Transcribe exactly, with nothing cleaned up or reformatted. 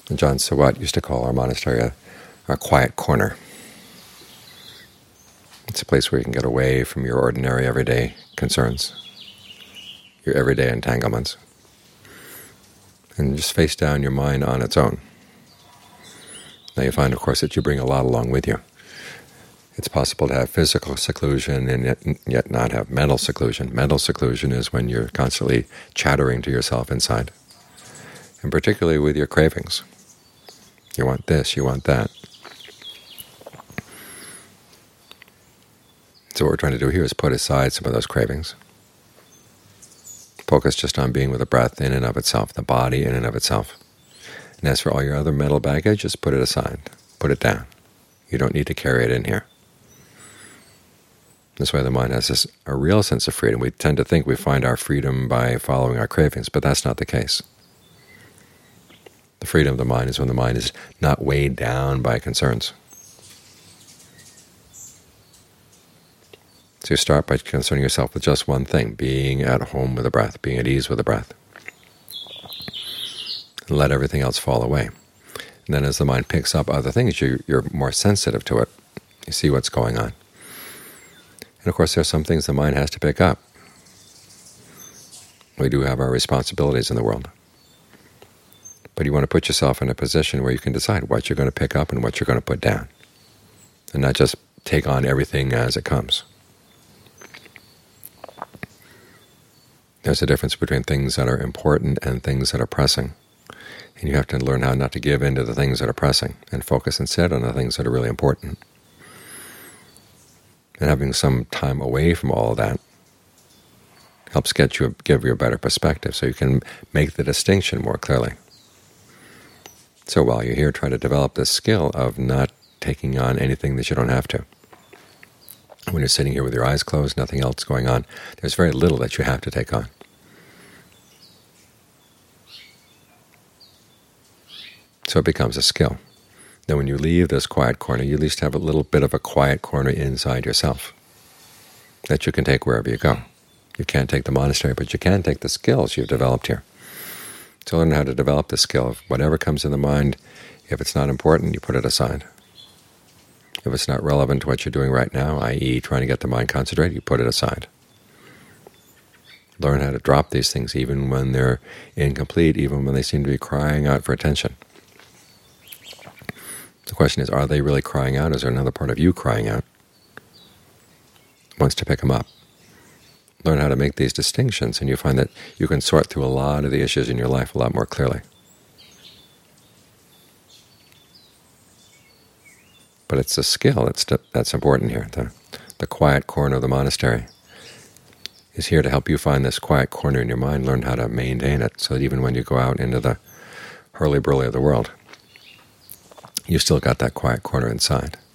And John Sawat used to call our monastery a, a quiet corner. It's a place where you can get away from your ordinary everyday concerns, your everyday entanglements, and just face down your mind on its own. Now you find, of course, that you bring a lot along with you. It's possible to have physical seclusion and yet, yet not have mental seclusion. Mental seclusion is when you're constantly chattering to yourself inside, and particularly with your cravings. You want this, you want that. So what we're trying to do here is put aside some of those cravings. Focus just on being with the breath in and of itself, the body in and of itself. And as for all your other mental baggage, just put it aside, put it down. You don't need to carry it in here. This way the mind has this, a real sense of freedom. We tend to think we find our freedom by following our cravings, but that's not the case. The freedom of the mind is when the mind is not weighed down by concerns. So you start by concerning yourself with just one thing, being at home with the breath, being at ease with the breath. And let everything else fall away. And then as the mind picks up other things, you, you're more sensitive to it. You see what's going on. And of course there are some things the mind has to pick up. We do have our responsibilities in the world. But you want to put yourself in a position where you can decide what you're going to pick up and what you're going to put down, and not just take on everything as it comes. There's a difference between things that are important and things that are pressing. And you have to learn how not to give in to the things that are pressing and focus instead on the things that are really important. And having some time away from all of that helps get you, give you a better perspective so you can make the distinction more clearly. So while you're here, try to develop this skill of not taking on anything that you don't have to. When you're sitting here with your eyes closed, nothing else going on, there's very little that you have to take on. So it becomes a skill. Then when you leave this quiet corner, you at least have a little bit of a quiet corner inside yourself that you can take wherever you go. You can't take the monastery, but you can take the skills you've developed here. So learn how to develop the skill of whatever comes in the mind. If it's not important, you put it aside. If it's not relevant to what you're doing right now, that is trying to get the mind concentrated, you put it aside. Learn how to drop these things even when they're incomplete, even when they seem to be crying out for attention. The question is, are they really crying out? Is there another part of you crying out? Wants to pick them up. Learn how to make these distinctions, and you find that you can sort through a lot of the issues in your life a lot more clearly. But it's a skill that's, that's important here. The, the quiet corner of the monastery is here to help you find this quiet corner in your mind, learn how to maintain it, so that even when you go out into the hurly-burly of the world, you still got that quiet corner inside.